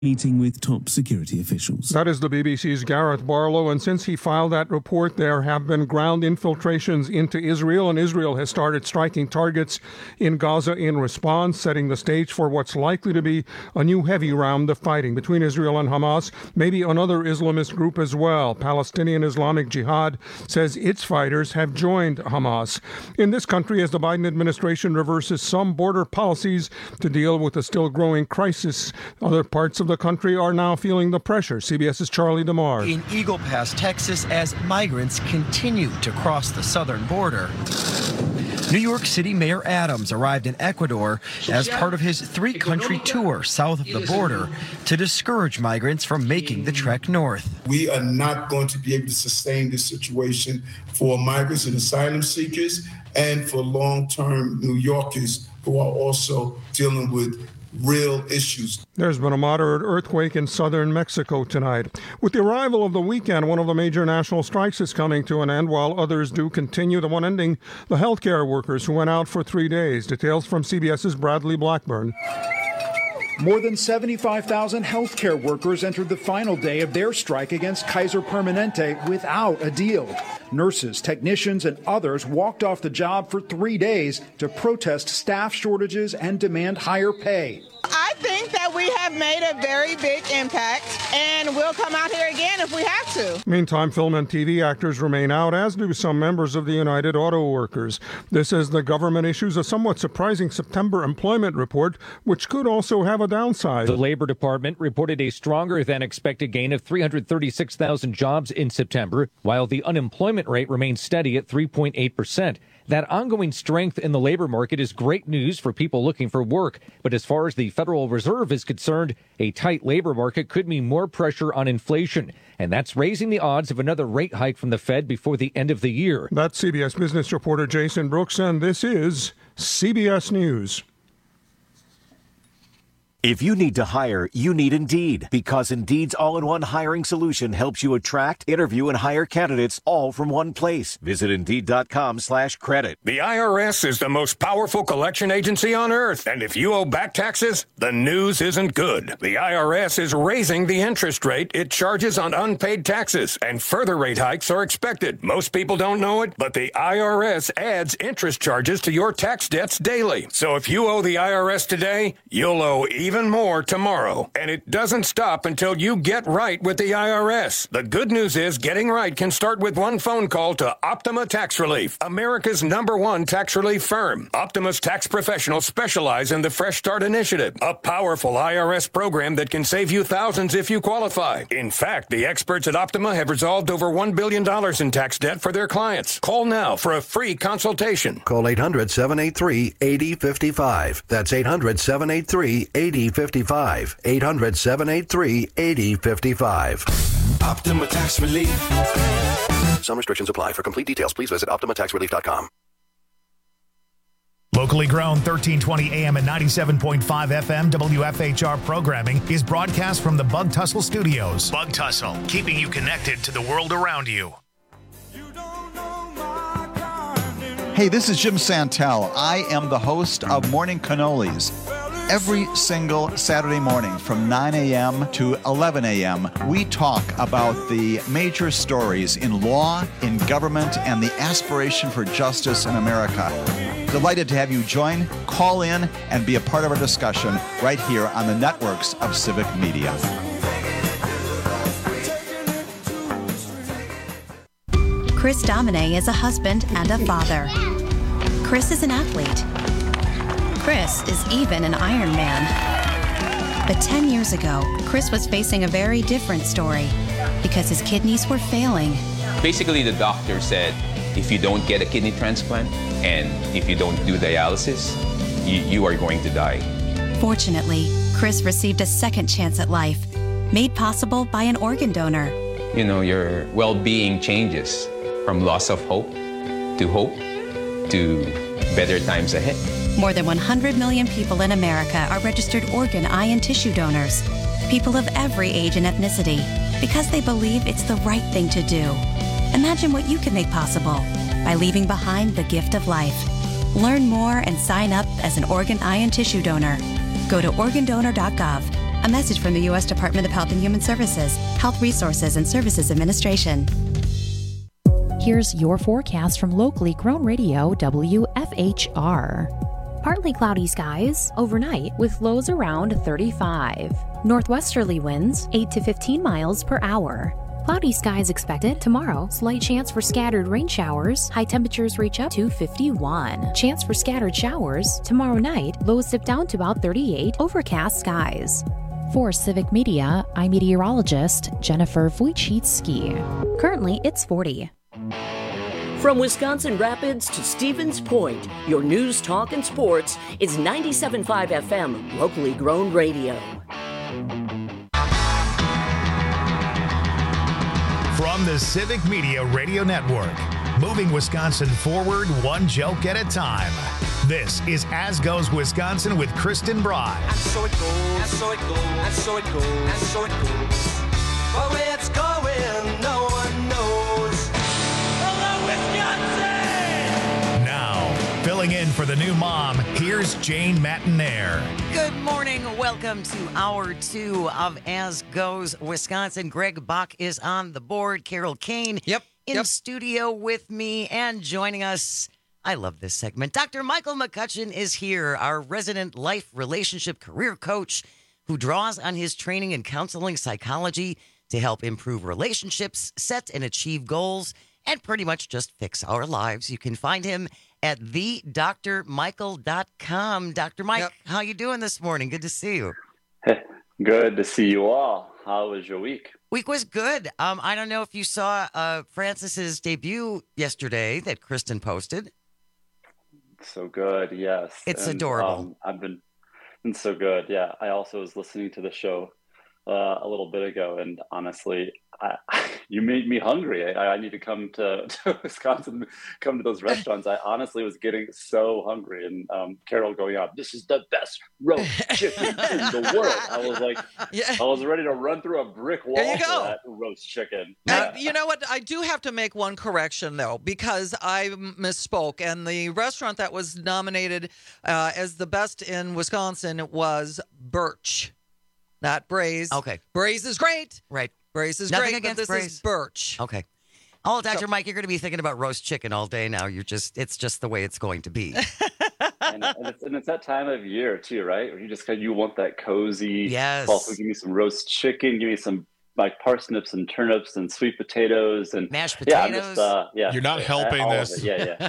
meeting with top security officials. That is the BBC's Gareth Barlow, and since he filed that report, there have been ground infiltrations into Israel, and Israel has started striking targets in Gaza in response, setting the stage for what's likely to be a new heavy round of fighting between Israel and Hamas, maybe another Islamist group as well. Palestinian Islamic Jihad says its fighters have joined Hamas. In this country, as the Biden administration reverses some border policies to deal with the still growing crisis, other parts of the country are now feeling the pressure. CBS's Charlie DeMar. In Eagle Pass, Texas, as migrants continue to cross the southern border. New York City Mayor Adams arrived in Ecuador as part of his three-country tour south of the border to discourage migrants from making the trek north. We are not going to be able to sustain this situation for migrants and asylum seekers and for long-term New Yorkers who are also dealing with real issues. There's been a moderate earthquake in southern Mexico tonight. With the arrival of the weekend, one of the major national strikes is coming to an end, while others do continue. The one ending, the healthcare workers who went out for 3 days. Details from CBS's Bradley Blackburn. More than 75,000 healthcare workers entered the final day of their strike against Kaiser Permanente without a deal. Nurses, technicians, and others walked off the job for 3 days to protest staff shortages and demand higher pay. I think that we have made a very big impact, and we'll come out here again if we have to. Meantime, film and TV actors remain out, as do some members of the United Auto Workers. This as the government issues a somewhat surprising September employment report, which could also have a downside. The Labor Department reported a stronger than expected gain of 336,000 jobs in September, while the unemployment rate remains steady at 3.8%. That ongoing strength in the labor market is great news for people looking for work. But as far as the Federal Reserve is concerned, a tight labor market could mean more pressure on inflation. And that's raising the odds of another rate hike from the Fed before the end of the year. That's CBS business reporter Jason Brooks, and this is CBS News. If you need to hire, you need Indeed, because Indeed's all-in-one hiring solution helps you attract, interview, and hire candidates all from one place. Visit Indeed.com/credit. The IRS is the most powerful collection agency on earth, and if you owe back taxes, the news isn't good. The IRS is raising the interest rate it charges on unpaid taxes, and further rate hikes are expected. Most people don't know it, but the IRS adds interest charges to your tax debts daily. So if you owe the IRS today, you'll owe even more tomorrow. And it doesn't stop until you get right with the IRS. The good news is getting right can start with one phone call to Optima Tax Relief, America's #1 tax relief firm. Optima's tax professionals specialize in the Fresh Start Initiative, a powerful IRS program that can save you thousands if you qualify. In fact, the experts at Optima have resolved over $1 billion in tax debt for their clients. Call now for a free consultation. Call 800-783-8055. That's 800-783-8055. 800-783-8055. Optima Tax Relief. Some restrictions apply. For complete details, please visit OptimaTaxRelief.com. Locally grown 1320 AM and 97.5 FM WFHR programming is broadcast from the Bug Tussle Studios. Bug Tussle, keeping you connected to the world around you. Hey, this is Jim Santel. I am the host of Morning Cannolis. Every single Saturday morning from 9 a.m. to 11 a.m., we talk about the major stories in law, in government, and the aspiration for justice in America. Delighted to have you join, call in, and be a part of our discussion right here on the networks of Civic Media. Chris Domine is a husband and a father. Chris is an athlete. Chris is even an Iron Man. But 10 years ago, Chris was facing a very different story because his kidneys were failing. Basically, the doctor said, if you don't get a kidney transplant and if you don't do dialysis, you are going to die. Fortunately, Chris received a second chance at life, made possible by an organ donor. You know, your well-being changes from loss of hope to better times ahead. More than 100 million people in America are registered organ, eye, and tissue donors. People of every age and ethnicity, because they believe it's the right thing to do. Imagine what you can make possible by leaving behind the gift of life. Learn more and sign up as an organ, eye, and tissue donor. Go to organdonor.gov. A message from the U.S. Department of Health and Human Services, Health Resources and Services Administration. Here's your forecast from locally grown radio WFHR. Partly cloudy skies overnight with lows around 35. Northwesterly winds 8 to 15 miles per hour. Cloudy skies expected tomorrow. Slight chance for scattered rain showers. High temperatures reach up to 51. Chance for scattered showers tomorrow night. Lows dip down to about 38. Overcast skies. For Civic Media, I'm meteorologist Jennifer Wojcicki. Currently, it's 40. From Wisconsin Rapids to Stevens Point, your news, talk, and sports is 97.5 FM, locally grown radio. From the Civic Media Radio Network, moving Wisconsin forward one joke at a time. This is As Goes Wisconsin with Kristen Bry. And so it goes, and so it goes, and so it goes, and so it goes. But where it's going, no one knows. Hello, Wisconsin! Now, filling in for the new mom, here's Jane Matinaire. Good morning. Welcome to Hour 2 of As Goes Wisconsin. Greg Bach is on the board. Carol Kane in studio with me and joining us. I love this segment. Dr. Michael McCutcheon is here, our resident life, relationship, career coach who draws on his training in counseling psychology to help improve relationships, set and achieve goals, and pretty much just fix our lives. You can find him at thedrmichael.com. Dr. Mike, how you doing this morning? Good to see you. Hey, good to see you all. How was your week? Week was good. I don't know if you saw Francis's debut yesterday that Kristen posted. So good, yes. It's adorable. I've been so good. Yeah, I also was listening to the show a little bit ago, and honestly, you made me hungry. I need to come to Wisconsin, come to those restaurants. I honestly was getting so hungry, and Carol going out, this is the best roast chicken in the world. I was like, I was ready to run through a brick wall for that roast chicken. And you know what? I do have to make one correction, though, because I misspoke. And the restaurant that was nominated as the best in Wisconsin was Birch, not Braze. Okay. Braze is great. Right. Braze is Nothing great, against but this Braze. is Birch. Okay. Oh, Dr. Mike, you're going to be thinking about roast chicken all day now. It's just the way it's going to be. and it's that time of year too, right? Where you want that cozy. Yes. Also, give me some roast chicken. Give me some like parsnips and turnips and sweet potatoes and mashed potatoes. Yeah, You're not helping this. Yeah.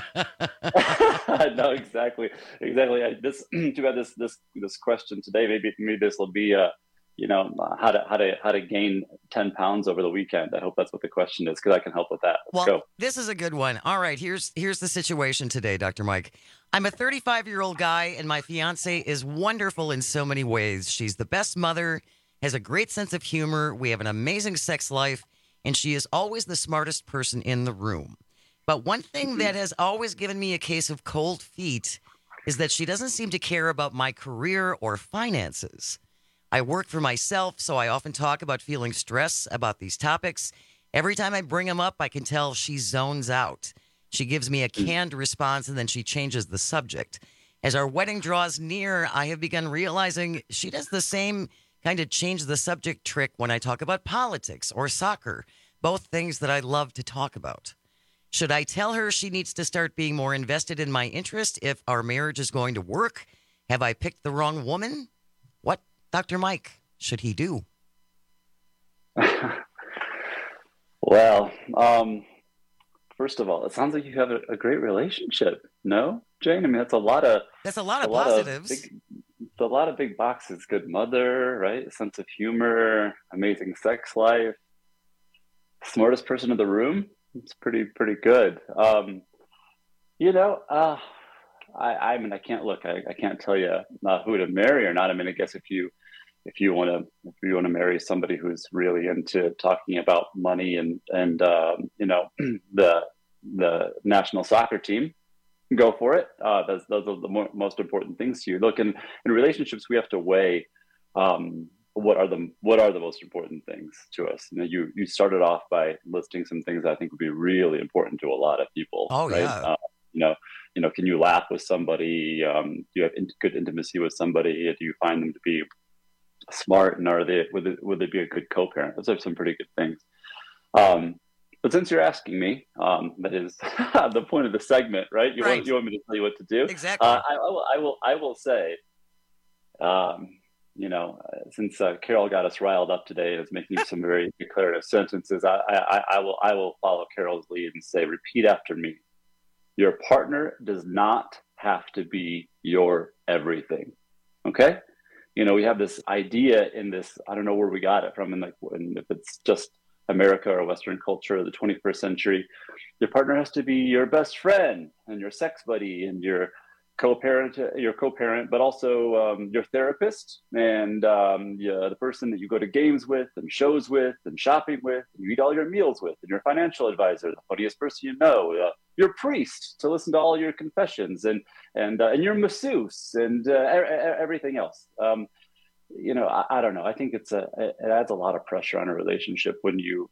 No, exactly. Too bad this question today. Maybe this will be how to gain 10 pounds over the weekend. I hope that's what the question is, because I can help with that. Let's go. This is a good one. All right, here's the situation today, Dr. Mike. I'm a 35-year-old guy, and my fiance is wonderful in so many ways. She's the best mother, has a great sense of humor. We have an amazing sex life, and she is always the smartest person in the room. But one thing that has always given me a case of cold feet is that she doesn't seem to care about my career or finances. I work for myself, so I often talk about feeling stress about these topics. Every time I bring them up, I can tell she zones out. She gives me a canned response, and then she changes the subject. As our wedding draws near, I have begun realizing she does the same kind of change the subject trick when I talk about politics or soccer, both things that I love to talk about. Should I tell her she needs to start being more invested in my interest if our marriage is going to work? Have I picked the wrong woman? What, Dr. Mike, should he do? Well, first of all, it sounds like you have a great relationship. No, Jane? I mean, that's a lot of positives. A lot of big boxes. Good mother, right? Sense of humor, amazing sex life, smartest person in the room. It's pretty good. I mean, I can't tell you who to marry or not. I mean, I guess if you want to marry somebody who's really into talking about money and the national soccer team, go for it. Those are the most important things to you. Look, in relationships, we have to weigh what are the most important things to us. You started off by listing some things I think would be really important to a lot of people. Oh, right? Yeah. Can you laugh with somebody? Do you have good intimacy with somebody? Do you find them to be smart, and would they be a good co-parent? Those are some pretty good things. But since you're asking me, that is the point of the segment, right? You want me to tell you what to do? Exactly. I will say, since Carol got us riled up today and is making some very declarative sentences, I will follow Carol's lead and say, repeat after me. Your partner does not have to be your everything. Okay? We have this idea in this, I don't know where we got it from, and if it's just America or Western culture of the 21st century, your partner has to be your best friend and your sex buddy and your co-parent, but also your therapist and the person that you go to games with and shows with and shopping with and you eat all your meals with, and your financial advisor, the funniest person you know, your priest to listen to all your confessions, and your masseuse and everything else. I don't know. I think it adds a lot of pressure on a relationship when you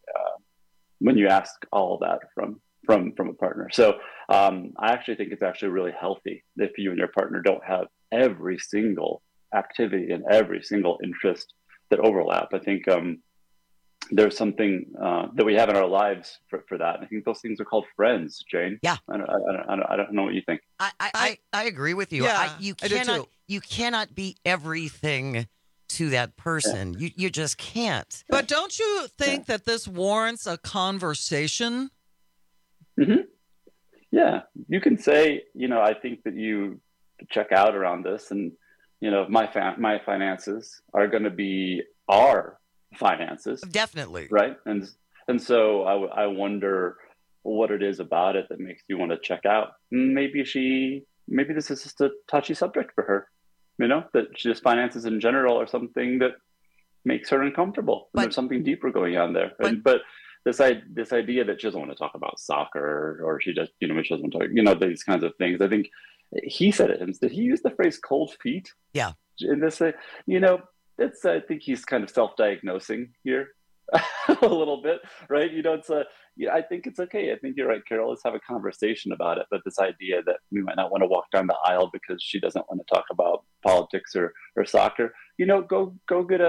ask all of that from a partner. So I actually think it's actually really healthy if you and your partner don't have every single activity and every single interest that overlap. I think there's something that we have in our lives for that. And I think those things are called friends, Jane. Yeah. I don't know what you think. I agree with you. Yeah, you cannot be everything to that person. Yeah. You just can't. But don't you think that this warrants a conversation? Mm-hmm. Yeah, you can say, I think that you check out around this, and my finances are going to be our finances, definitely, right? And so I wonder what it is about it that makes you want to check out. Maybe this is just a touchy subject for her, that just finances in general are something that makes her uncomfortable. And there's something deeper going on there, but. This idea that she doesn't want to talk about soccer, or she just, she doesn't want to talk, these kinds of things. I think he said it. Did he use the phrase "cold feet"? Yeah. In this, I think he's kind of self-diagnosing here a little bit, right? I think it's okay. I think you're right, Carol. Let's have a conversation about it. But this idea that we might not want to walk down the aisle because she doesn't want to talk about politics or soccer, go get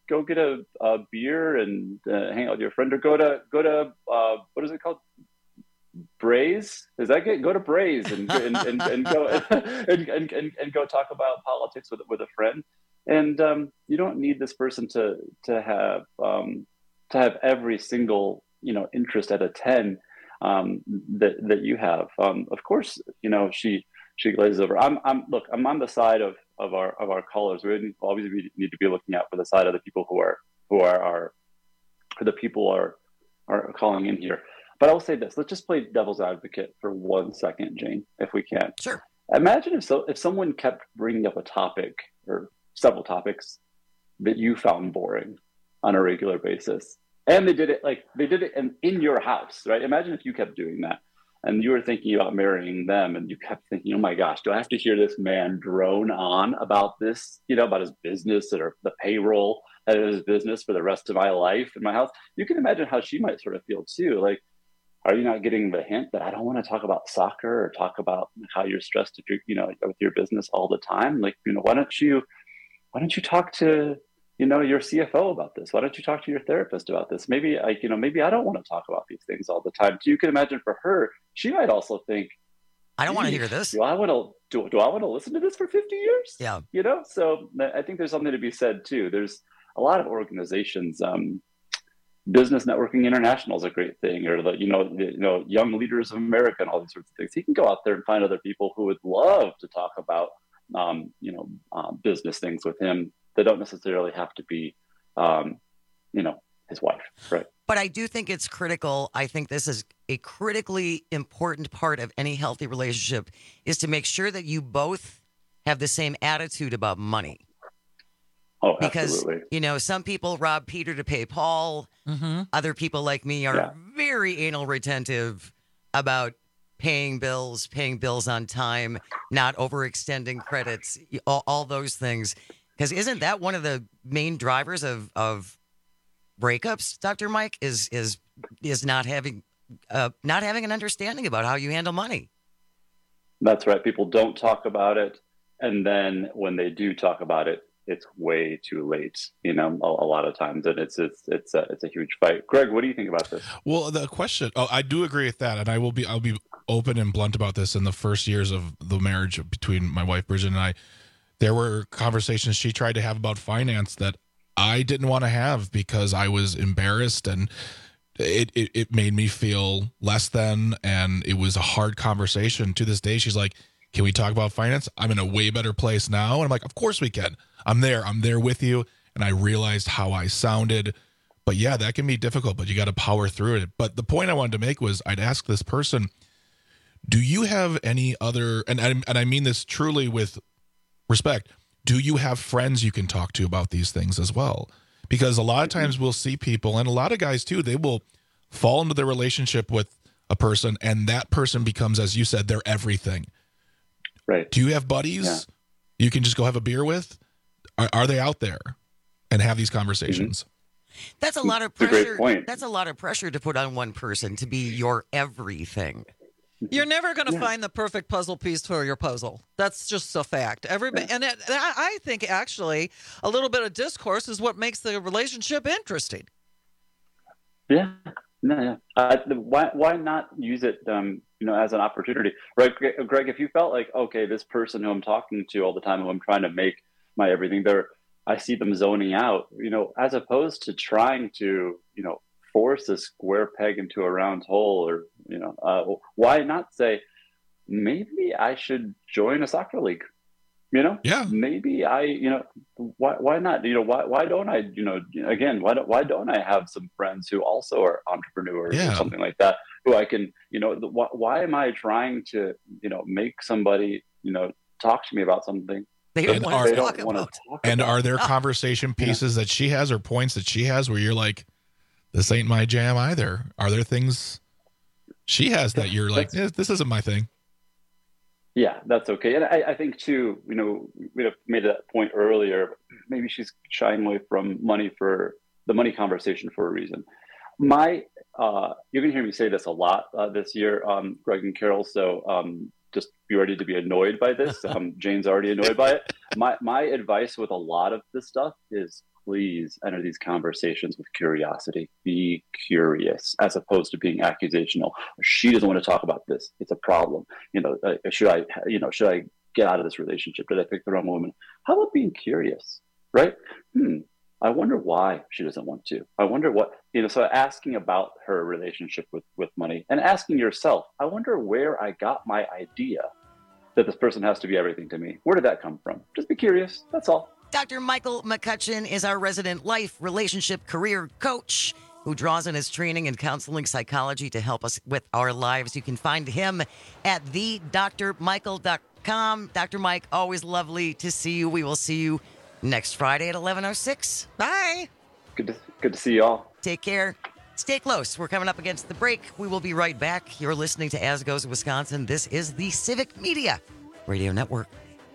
a beer and hang out with your friend, or go to what is it called? Braze? Is that good? Go to Braze and go and go talk about politics with a friend. And you don't need this person to have every single interest at a 10 that you have. Of course, she glazes over. I'm on the side of our callers. We obviously need to be looking out for the side of the people who are calling in here. But I will say this: let's just play devil's advocate for 1 second, Jane, if we can. Sure. Imagine if someone kept bringing up a topic or several topics that you found boring on a regular basis, and they did it in your house, right? Imagine if you kept doing that, and you were thinking about marrying them, and you kept thinking, oh my gosh, do I have to hear this man drone on about this, about his business or the payroll at his business for the rest of my life in my house? You can imagine how she might sort of feel too. Like, are you not getting the hint that I don't want to talk about soccer or talk about how you're stressed if you're, with your business all the time? Like, why don't you talk to, your CFO about this? Why don't you talk to your therapist about this? Maybe I don't want to talk about these things all the time. So you can imagine for her, she might also think, I don't want to hear this. Do I want to listen to this for 50 years? Yeah. So I think there's something to be said too. There's a lot of organizations, Business Networking International is a great thing, or Young Leaders of America and all these sorts of things. He can go out there and find other people who would love to talk about, business things with him that don't necessarily have to be, his wife, right? But I do think it's critical. I think this is a critically important part of any healthy relationship, is to make sure that you both have the same attitude about money. Oh, because, absolutely. Some people rob Peter to pay Paul. Mm-hmm. Other people like me are very anal retentive about paying bills on time, not overextending credits, all those things. Because isn't that one of the main drivers of breakups, Dr. Mike, is not having an understanding about how you handle money? That's right. People don't talk about it. And then when they do talk about it, it's way too late, a lot of times, and it's a huge fight. Greg, what do you think about this? Well, the question, I do agree with that, and I'll be open and blunt about this. In the first years of the marriage between my wife Bridget and I, there were conversations she tried to have about finance that I didn't want to have because I was embarrassed, and it made me feel less than, and it was a hard conversation. To this day, she's like, "Can we talk about finance? I'm in a way better place now." And I'm like, "Of course we can. I'm there with you." And I realized how I sounded. But yeah, that can be difficult, but you got to power through it. But the point I wanted to make was, I'd ask this person, do you have any other, and I mean this truly with respect, do you have friends you can talk to about these things as well? Because a lot of times we'll see people, and a lot of guys too, they will fall into their relationship with a person, and that person becomes, as you said, their everything. Right. Do you have buddies you can just go have a beer with? Are they out there and have these conversations? That's a lot of pressure. That's a great point. That's a lot of pressure to put on one person to be your everything. You're never going to find the perfect puzzle piece for your puzzle. That's just a fact. Everybody, and I think actually a little bit of discourse is what makes the relationship interesting. Yeah. No, yeah. Why not use it, as an opportunity? Right, Greg, if you felt like, okay, this person who I'm talking to all the time, who I'm trying to make my everything, I see them zoning out, as opposed to trying to, force a square peg into a round hole, or, why not say, maybe I should join a soccer league? Maybe why not? Why don't I, again, why don't I have some friends who also are entrepreneurs or something like that, who I can, why am I trying to, make somebody, talk to me about something? And are there conversation pieces that she has, or points that she has, where you're like, this ain't my jam either? Are there things she has that you're like, this isn't my thing? Yeah, that's okay. And I think too, we made that point earlier, maybe she's shying away from the money conversation for a reason. You're going to hear me say this a lot this year, Greg and Carol. So just be ready to be annoyed by this. Jane's already annoyed by it. My advice with a lot of this stuff is, please enter these conversations with curiosity. Be curious, as opposed to being accusational. She doesn't want to talk about this. It's a problem. Should I get out of this relationship? Did I pick the wrong woman? How about being curious, right? I wonder why she doesn't want to. I wonder what, so asking about her relationship with money, and asking yourself, I wonder where I got my idea that this person has to be everything to me. Where did that come from? Just be curious. That's all. Dr. Michael McCutcheon is our resident life, relationship, career coach who draws on his training in counseling psychology to help us with our lives. You can find him at thedrmichael.com. Dr. Mike, always lovely to see you. We will see you next Friday at 11:06. Bye. Good to see you all. Take care. Stay close. We're coming up against the break. We will be right back. You're listening to As Goes Wisconsin. This is the Civic Media Radio Network.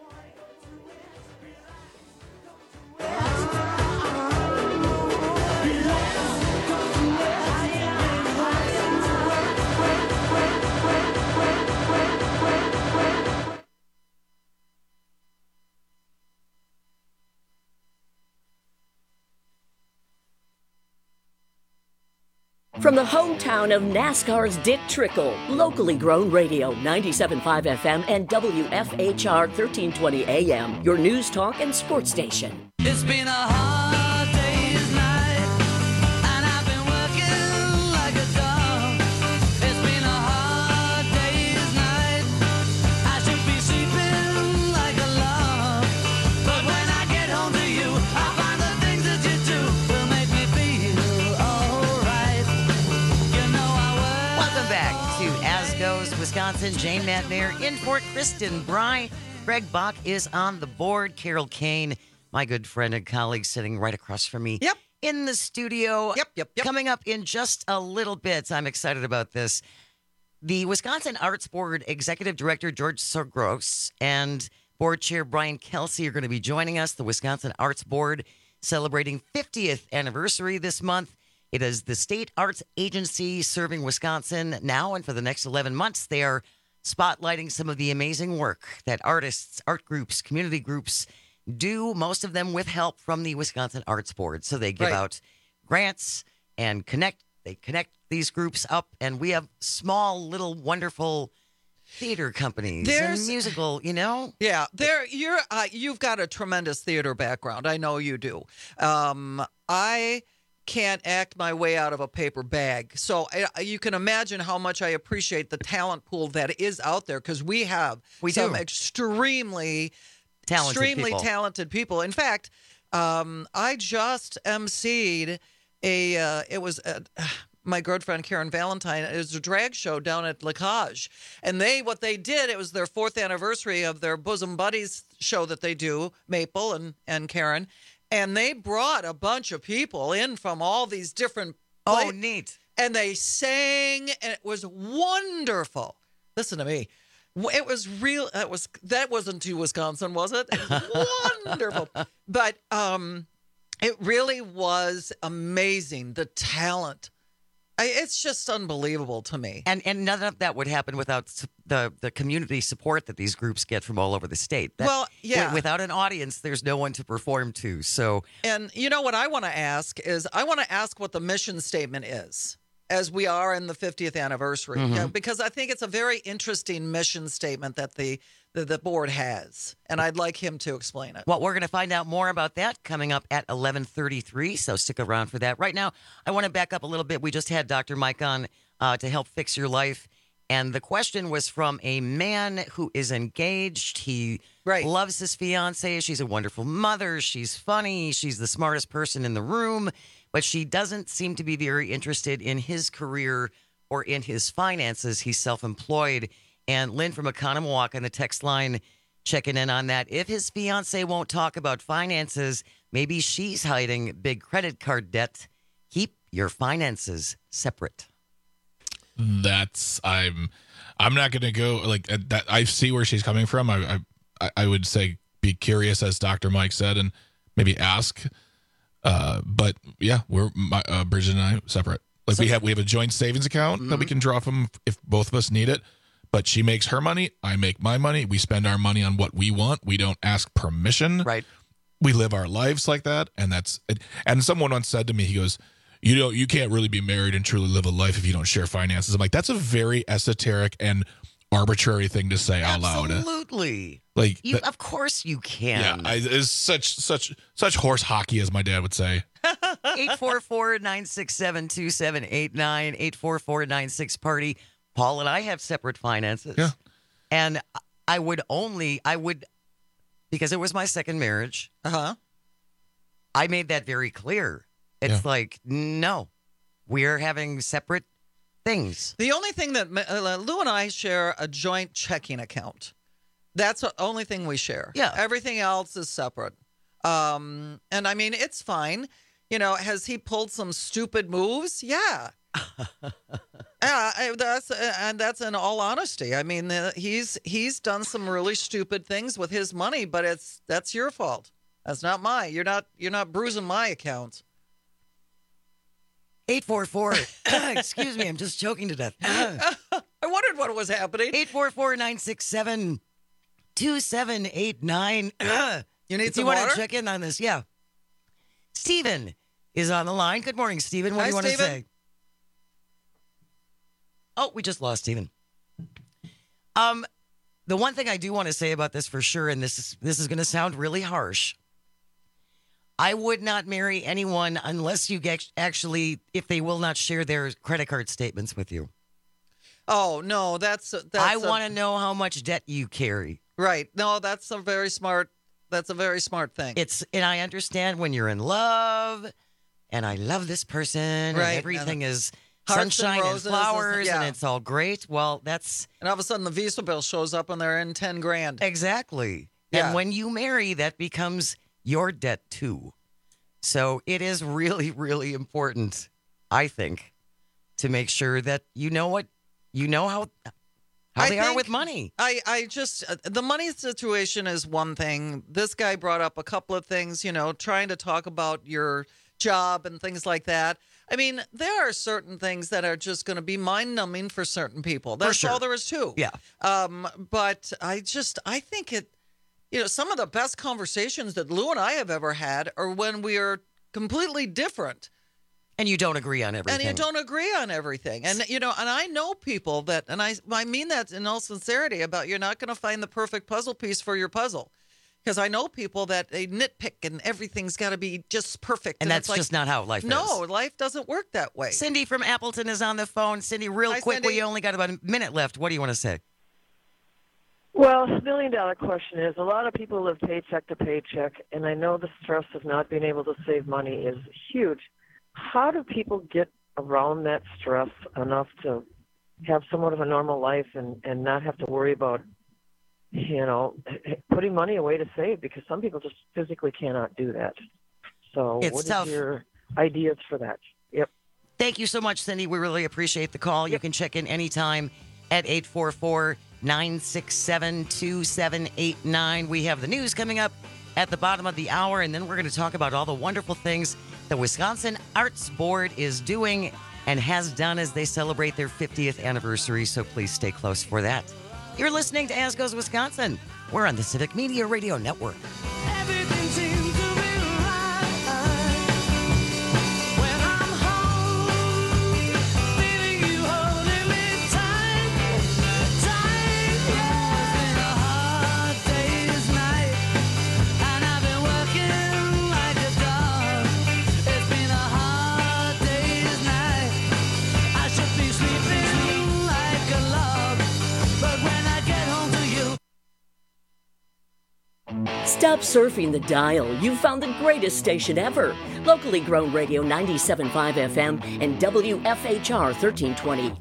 From the hometown of NASCAR's Dick Trickle, locally grown radio, 97.5 FM and WFHR 1320 AM, your news, talk, and sports station. It's been a hard day's night, and I've been working like a dog. It's been a hard day's night, I should be sleeping like a log. But when I get home to you, I find the things that you do will make me feel alright. Welcome back to As Goes Wisconsin. Jane Matnair in for Kristen Bry. Greg Bach is on the board. Carol Kane, my good friend and colleague, sitting right across from me in the studio. Yep. Coming up in just a little bit. I'm excited about this. The Wisconsin Arts Board Executive Director George Sorgros and Board Chair Brian Kelsey are going to be joining us. The Wisconsin Arts Board celebrating 50th anniversary this month. It is the state arts agency serving Wisconsin now and for the next 11 months. They are spotlighting some of the amazing work that artists, art groups, community groups do most of them with help from the Wisconsin Arts Board. So they give out grants and they connect these groups up, and we have small, little, wonderful theater companies and musical, Yeah, you've got a tremendous theater background. I know you do. I can't act my way out of a paper bag. So you can imagine how much I appreciate the talent pool that is out there, because we have some extremely talented people. In fact, I just emceed my good friend Karen Valentine. It was a drag show down at La Cage. And what they did, it was their 4th anniversary of their Bosom Buddies show that they do, Maple and Karen. And they brought a bunch of people in from all these different places. Oh, neat. And they sang, and it was wonderful. Listen to me. It was real. That wasn't too Wisconsin, was it? It was wonderful. But it really was amazing, the talent. It's just unbelievable to me. And none of that would happen without the community support that these groups get from all over the state. Without an audience, there's no one to perform to. So, and you know what I want to ask is, I want to ask what the mission statement is, as we are in the 50th anniversary, because I think it's a very interesting mission statement that the board has, and I'd like him to explain it. Well, we're going to find out more about that coming up at 11:33, so stick around for that. Right now, I want to back up a little bit. We just had Dr. Mike on to help fix your life, and the question was from a man who is engaged. He loves his fiancée. She's a wonderful mother. She's funny. She's the smartest person in the room, but she doesn't seem to be very interested in his career or in his finances. He's self-employed. And Lynn from Economowoc on the text line checking in on that. If his fiancée won't talk about finances, maybe she's hiding big credit card debt. Keep your finances separate. I'm not going to go like that. I see where she's coming from. I would say be curious, as Dr. Mike said, and maybe ask. But yeah, Bridget and I separate. Like we have a joint savings account that we can draw from if both of us need it. But she makes her money, I make my money. We spend our money on what we want. We don't ask permission. Right. We live our lives like that, and that's it. And someone once said to me, he goes, you can't really be married and truly live a life if you don't share finances. I'm like, that's a very esoteric and arbitrary thing to say out loud. Absolutely. Like, of course you can. Yeah, it's such horse hockey, as my dad would say. 844-967-2789, 844-96-PARTY. Paul and I have separate finances. Yeah. And I would, because it was my second marriage, I made that very clear. It's like, no, we're having separate things. The only thing that Lou and I share a joint checking account. That's the only thing we share. Yeah. Everything else is separate. And I mean, it's fine. Has he pulled some stupid moves? Yeah. That's in all honesty. I mean, he's done some really stupid things with his money, but that's your fault. That's not mine. You're not bruising my account. 844. Excuse me, I'm just choking to death. I wondered what was happening. 844-967-2789. You need if some you want water? to check in on this, yeah. Stephen is on the line. Good morning, Stephen. What do you want to say? Oh, we just lost Stephen. The one thing I do want to say about this for sure, and this is going to sound really harsh, I would not marry anyone unless you actually, if they will not share their credit card statements with you. Oh no, I want to know how much debt you carry. Right. No, that's a very smart thing. And I understand when you're in love, and I love this person, right, and everything is Hearts sunshine and and flowers, and it's all great. Well, and all of a sudden the Visa bill shows up and they're in $10,000. Exactly. Yeah. And when you marry, that becomes your debt too. So it is really, really important, I think, to make sure that you know how they are with money. I just, the money situation is one thing. This guy brought up a couple of things, trying to talk about your job and things like that. I mean, there are certain things that are just going to be mind-numbing for certain people. That's all there is to. Yeah. But I think some of the best conversations that Lou and I have ever had are when we are completely different. And you don't agree on everything. And I know people that, and I mean that in all sincerity, about you're not going to find the perfect puzzle piece for your puzzle. Because I know people that they nitpick and everything's got to be just perfect. And that's just not how life is. No, life doesn't work that way. Cindy from Appleton is on the phone. Cindy, real quick, Cindy. we only got about a minute left. What do you want to say? Well, the million-dollar question is, a lot of people live paycheck to paycheck, and I know the stress of not being able to save money is huge. How do people get around that stress enough to have somewhat of a normal life and not have to worry about, putting money away to save? Because some people just physically cannot do that. So It's tough. Is your ideas for that? Yep. Thank you so much, Cindy. We really appreciate the call. You can check in anytime at 844-967-2789. We have the news coming up at the bottom of the hour, and then we're going to talk about all the wonderful things the Wisconsin Arts Board is doing and has done as they celebrate their 50th anniversary, so please stay close for that. You're listening to As Goes Wisconsin. We're on the Civic Media Radio Network. Everything seems to be right when I'm home, feeling you holding me tight, yeah. It's been a hard day's night, and I've been working like a dog. It's been a hard day's night. I should be sleeping like a log, but when I get home to you. Stop surfing the dial. You've found the greatest station ever. Locally grown radio 97.5 FM and WFHR 1320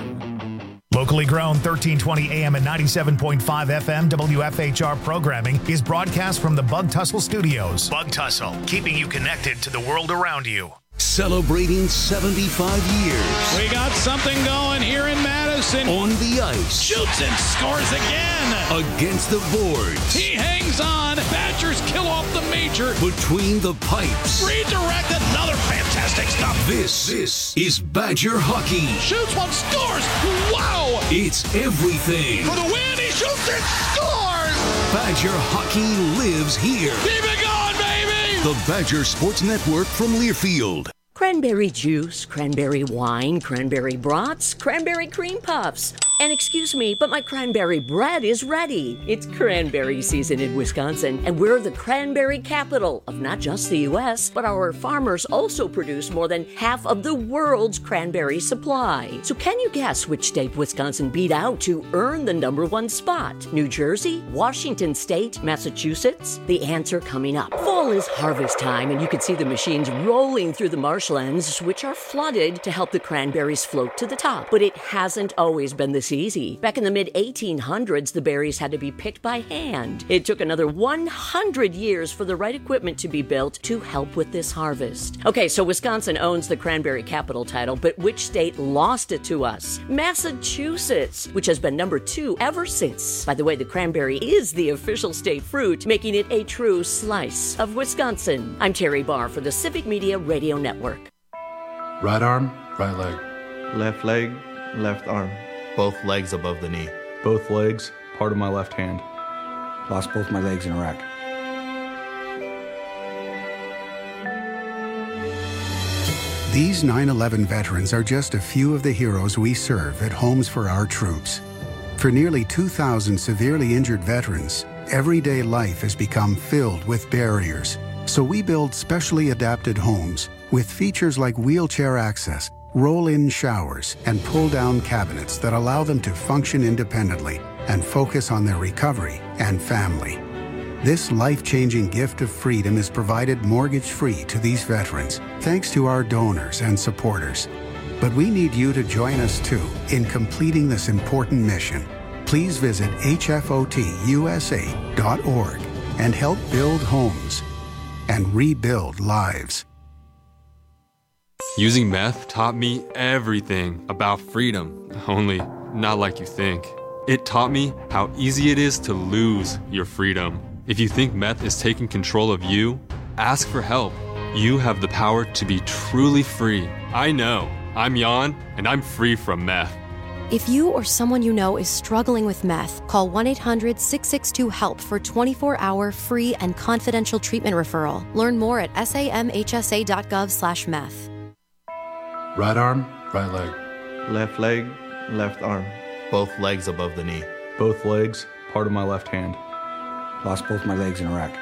AM. Locally grown 1320 AM and 97.5 FM WFHR programming is broadcast from the Bug Tussle Studios. Bug Tussle, keeping you connected to the world around you. Celebrating 75 years. We got something going here in Madison. On the ice. Shoots and scores again. Against the boards. He hangs on. Badgers kill off the major. Between the pipes. Redirect, another fantastic stop. This is Badger hockey. Shoots one, scores. Wow. It's everything. For the win, he shoots and scores. Badger hockey lives here. Keep it going, baby. The Badger Sports Network from Learfield. Cranberry juice, cranberry wine, cranberry brats, cranberry cream puffs. And excuse me, but my cranberry bread is ready. It's cranberry season in Wisconsin, and we're the cranberry capital of not just the U.S., but our farmers also produce more than half of the world's cranberry supply. So can you guess which state Wisconsin beat out to earn the #1 spot? New Jersey, Washington State, Massachusetts? The answer coming up. Fall is harvest time, and you can see the machines rolling through the marshlands, which are flooded to help the cranberries float to the top. But it hasn't always been this easy. Back in the mid-1800s, the berries had to be picked by hand. It took another 100 years for the right equipment to be built to help with this harvest. Okay, so Wisconsin owns the cranberry capital title, but which state lost it to us? Massachusetts, which has been #2 ever since. By the way, the cranberry is the official state fruit, making it a true slice of Wisconsin. I'm Terry Barr for the Civic Media Radio Network. Right arm, right leg. Left leg, left arm. Both legs above the knee. Both legs, part of my left hand. Lost both my legs in Iraq. These 9/11 veterans are just a few of the heroes we serve at Homes for Our Troops. For nearly 2,000 severely injured veterans, everyday life has become filled with barriers. So we build specially adapted homes with features like wheelchair access, roll-in showers, and pull-down cabinets that allow them to function independently and focus on their recovery and family. This life-changing gift of freedom is provided mortgage-free to these veterans, thanks to our donors and supporters. But we need you to join us too in completing this important mission. Please visit hfotusa.org and help build homes and rebuild lives. Using meth taught me everything about freedom, only not like you think. It taught me how easy it is to lose your freedom. If you think meth is taking control of you, ask for help. You have the power to be truly free. I know. I'm Jan, and I'm free from meth. If you or someone you know is struggling with meth, call 1-800-662-HELP for 24-hour free and confidential treatment referral. Learn more at samhsa.gov/meth. Right arm, right leg. Left leg, left arm. Both legs above the knee. Both legs, part of my left hand. Lost both my legs in Iraq.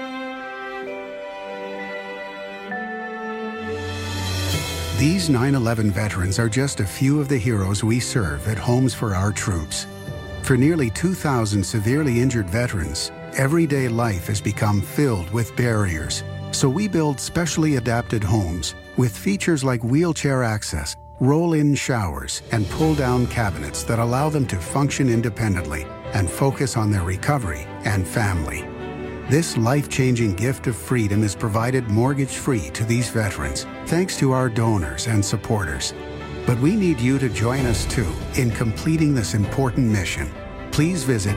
These 9/11 veterans are just a few of the heroes we serve at Homes for Our Troops. For nearly 2,000 severely injured veterans, everyday life has become filled with barriers. So we build specially adapted homes with features like wheelchair access, roll-in showers, and pull-down cabinets that allow them to function independently and focus on their recovery and family. This life-changing gift of freedom is provided mortgage-free to these veterans, thanks to our donors and supporters. But we need you to join us too in completing this important mission. Please visit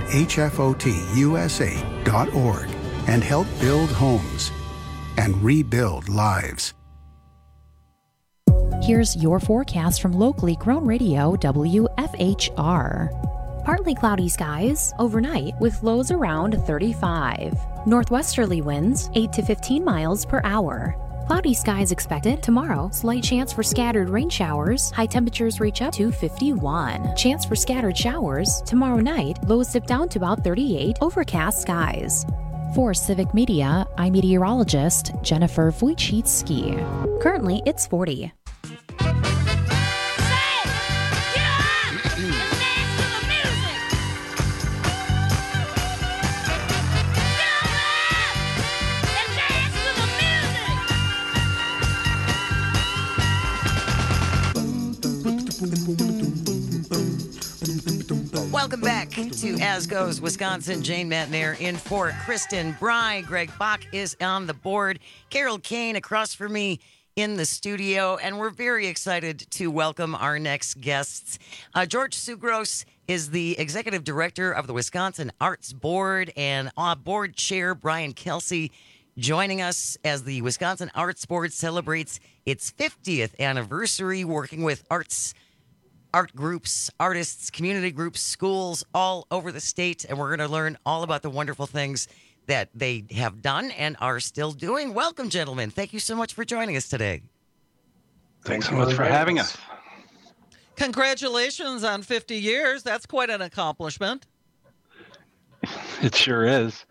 hfotusa.org and help build homes and rebuild lives. Here's your forecast from locally grown radio WFHR. Partly cloudy skies overnight with lows around 35. Northwesterly winds 8 to 15 miles per hour. Cloudy skies expected tomorrow. Slight chance for scattered rain showers. High temperatures reach up to 51. Chance for scattered showers tomorrow night. Lows dip down to about 38. Overcast skies. For Civic Media, I'm meteorologist Jennifer Wojcicki. Currently, it's 40. Welcome back to As Goes Wisconsin. Jane Matnair in for Kristen Bry. Greg Bach is on the board. Carol Kane across from me in the studio. And we're very excited to welcome our next guests. George Tsougross is the executive director of the Wisconsin Arts Board, and board chair Brian Kelsey joining us as the Wisconsin Arts Board celebrates its 50th anniversary, working with art groups, artists, community groups, schools all over the state. And we're going to learn all about the wonderful things that they have done and are still doing. Welcome, gentlemen. Thank you so much for joining us today. Thanks so much for having us. Congratulations on 50 years. That's quite an accomplishment. It sure is.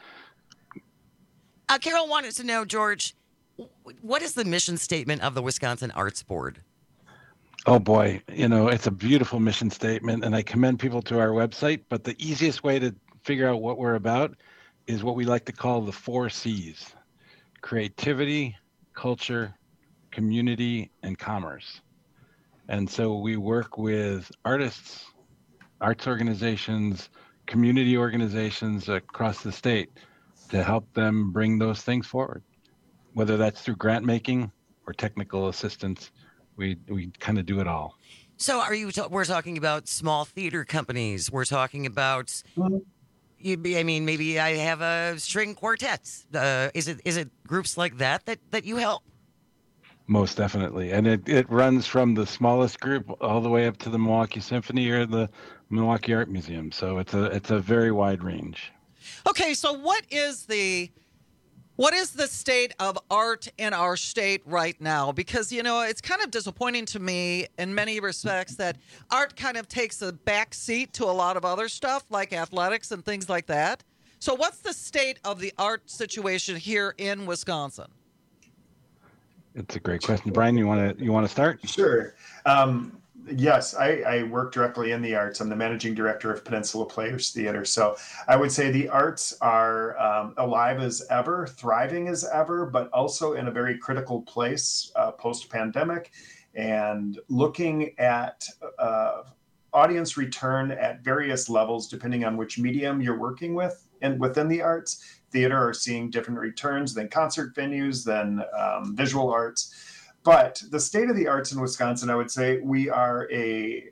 Carol wanted to know, George, what is the mission statement of the Wisconsin Arts Board? Oh boy, it's a beautiful mission statement, and I commend people to our website, but the easiest way to figure out what we're about is what we like to call the 4 C's: creativity, culture, community, and commerce. And so we work with artists, arts organizations, community organizations across the state to help them bring those things forward, whether that's through grant making or technical assistance. We kind of do it all. So we're talking about small theater companies. We're talking about, maybe I have a string quartet. Is it groups like that you help? Most definitely. And it runs from the smallest group all the way up to the Milwaukee Symphony or the Milwaukee Art Museum. So it's a very wide range. Okay, so what is the state of art in our state right now? Because, it's kind of disappointing to me in many respects that art kind of takes a back seat to a lot of other stuff like athletics and things like that. So what's the state of the art situation here in Wisconsin? It's a great question. Brian, you want to start? Sure. Yes, I work directly in the arts. I'm the managing director of Peninsula Players Theater. So I would say the arts are alive as ever, thriving as ever, but also in a very critical place post-pandemic, and looking at audience return at various levels, depending on which medium you're working with. And within the arts, theater are seeing different returns than concert venues, than visual arts. But the state of the arts in Wisconsin, I would say we are a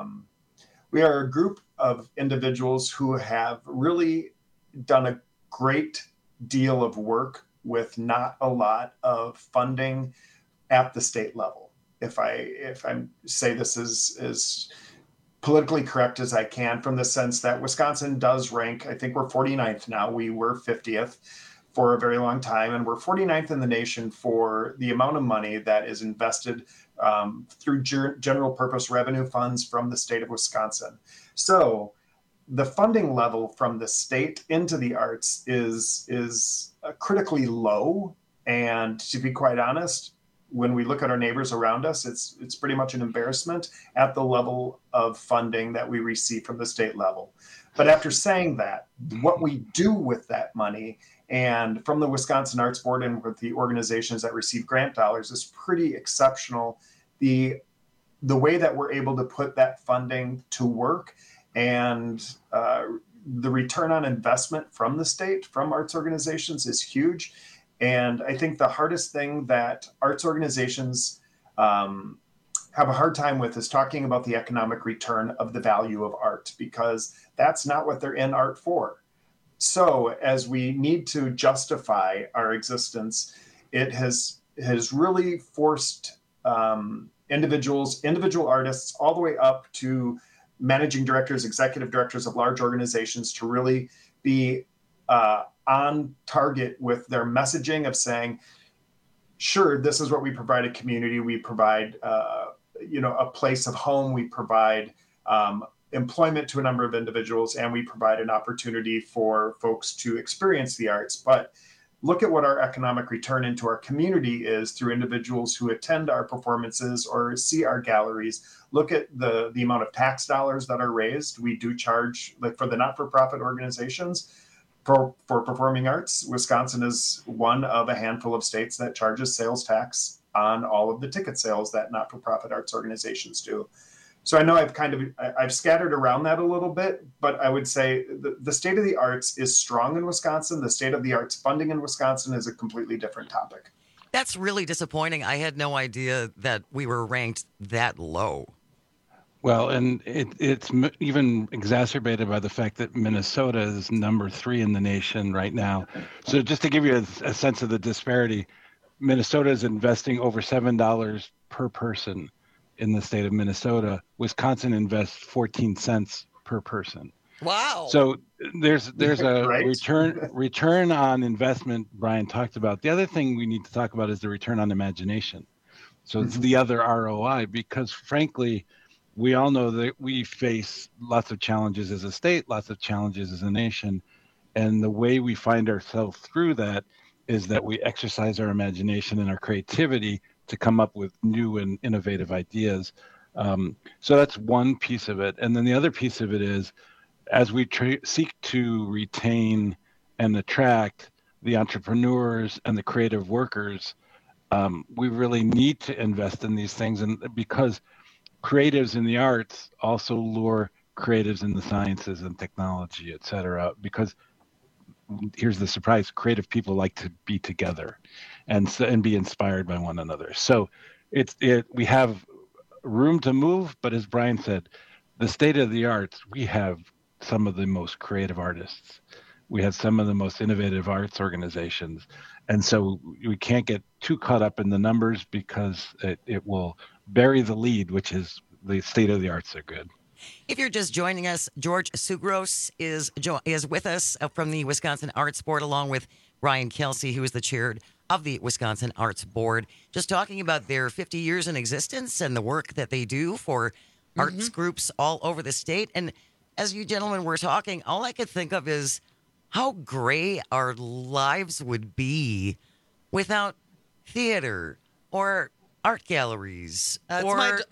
group of individuals who have really done a great deal of work with not a lot of funding at the state level. If I say this is politically correct as I can, from the sense that Wisconsin does rank, I think we're 49th now. We were 50th for a very long time, and we're 49th in the nation for the amount of money that is invested through general purpose revenue funds from the state of Wisconsin. So the funding level from the state into the arts is critically low. And to be quite honest, when we look at our neighbors around us, it's pretty much an embarrassment at the level of funding that we receive from the state level. But after saying that, what we do with that money, and from the Wisconsin Arts Board and with the organizations that receive grant dollars, is pretty exceptional. The way that we're able to put that funding to work, and the return on investment from the state, from arts organizations, is huge. And I think the hardest thing that arts organizations have a hard time with is talking about the economic return of the value of art, because that's not what they're in art for. So as we need to justify our existence, it has really forced individual artists, all the way up to managing directors, executive directors of large organizations, to really be on target with their messaging of saying, sure, this is what we provide a community. We provide, a place of home. We provide employment to a number of individuals, and we provide an opportunity for folks to experience the arts. But look at what our economic return into our community is through individuals who attend our performances or see our galleries. Look at the amount of tax dollars that are raised. We do charge, like for the not-for-profit organizations, for performing arts. Wisconsin is one of a handful of states that charges sales tax on all of the ticket sales that not-for-profit arts organizations do. So I know I've scattered around that a little bit, but I would say the state of the arts is strong in Wisconsin. The state of the arts funding in Wisconsin is a completely different topic. That's really disappointing. I had no idea that we were ranked that low. Well, and it's even exacerbated by the fact that Minnesota is number 3 in the nation right now. So just to give you a sense of the disparity, Minnesota is investing over $7 per person in the state of Minnesota. Wisconsin invests 14 cents per person. Wow. So there's a Right. return on investment Brian talked about. The other thing we need to talk about is the return on imagination. So it's the other ROI, because frankly, we all know that we face lots of challenges as a state, lots of challenges as a nation. And the way we find ourselves through that is that we exercise our imagination and our creativity to come up with new and innovative ideas. So that's one piece of it. And then the other piece of it is, as we seek to retain and attract the entrepreneurs and the creative workers, we really need to invest in these things. And because creatives in the arts also lure creatives in the sciences and technology, et cetera, because here's the surprise: creative people like to be together and be inspired by one another. So we have room to move, but as Brian said, the state of the arts, we have some of the most creative artists. We have some of the most innovative arts organizations. And so we can't get too caught up in the numbers, because it will bury the lead, which is the state of the arts are good. If you're just joining us, George Sugros is with us from the Wisconsin Arts Board, along with Brian Kelsey, who is the chair of the Wisconsin Arts Board, just talking about their 50 years in existence and the work that they do for arts groups all over the state. And as you gentlemen were talking, all I could think of is how gray our lives would be without theater or art galleries. That's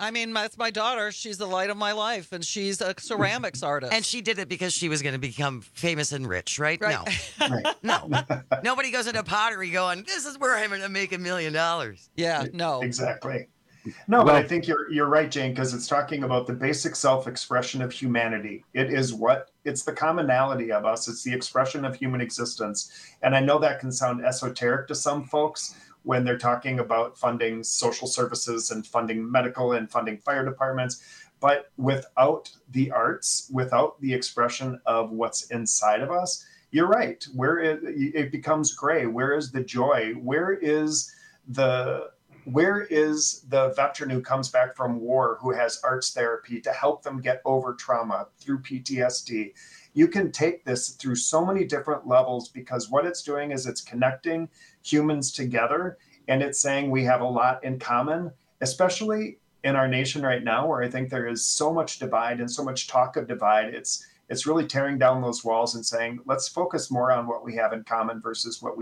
my daughter. She's the light of my life, and she's a ceramics artist. And she did it because she was going to become famous and rich, right? Right. No. Nobody goes into pottery going, this is where I'm going to make $1 million. Yeah, no. Exactly. No, but I think you're right, Jane, because it's talking about the basic self-expression of humanity. It's the commonality of us. It's the expression of human existence. And I know that can sound esoteric to some folks when they're talking about funding social services and funding medical and funding fire departments. But without the arts, without the expression of what's inside of us, you're right. Where it becomes gray. Where is the joy? Where is the where is the veteran who comes back from war who has arts therapy to help them get over trauma through PTSD? You can take this through so many different levels, because what it's doing is it's connecting humans together, and it's saying we have a lot in common, especially in our nation right now, where I think there is so much divide and so much talk of divide. It's really tearing down those walls and saying, let's focus more on what we have in common versus what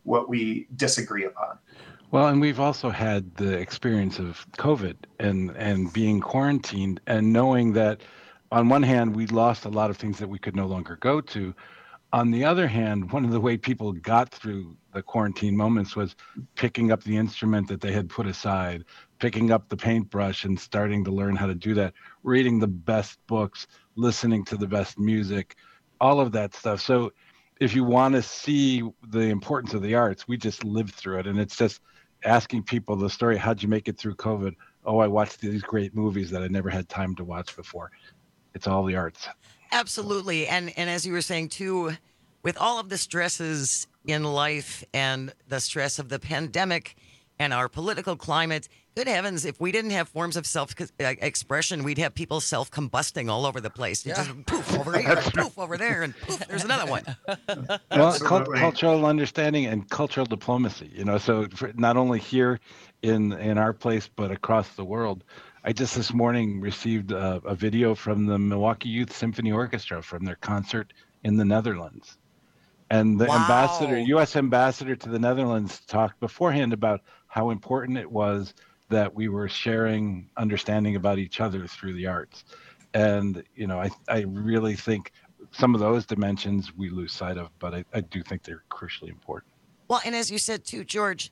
we disagree upon. Well, and we've also had the experience of COVID and being quarantined, and knowing that on one hand, we lost a lot of things that we could no longer go to. On the other hand, one of the way people got through the quarantine moments was picking up the instrument that they had put aside, picking up the paintbrush and starting to learn how to do that, reading the best books, listening to the best music, all of that stuff. So if you want to see the importance of the arts, we just lived through it. And it's just asking people the story, how'd you make it through COVID? Oh, I watched these great movies that I never had time to watch before. It's all the arts. Absolutely. And as you were saying, too, with all of the stresses in life and the stress of the pandemic and our political climate, good heavens, if we didn't have forms of self-expression, we'd have people self-combusting all over the place. You just poof over here, and poof over there, and poof, there's another one. Well, cultural understanding and cultural diplomacy, so not only here in our place, but across the world. I just this morning received a video from the Milwaukee Youth Symphony Orchestra from their concert in the Netherlands. And the U.S. ambassador to the Netherlands talked beforehand about how important it was that we were sharing understanding about each other through the arts. And, I really think some of those dimensions we lose sight of, but I do think they're crucially important. Well, and as you said, too, George,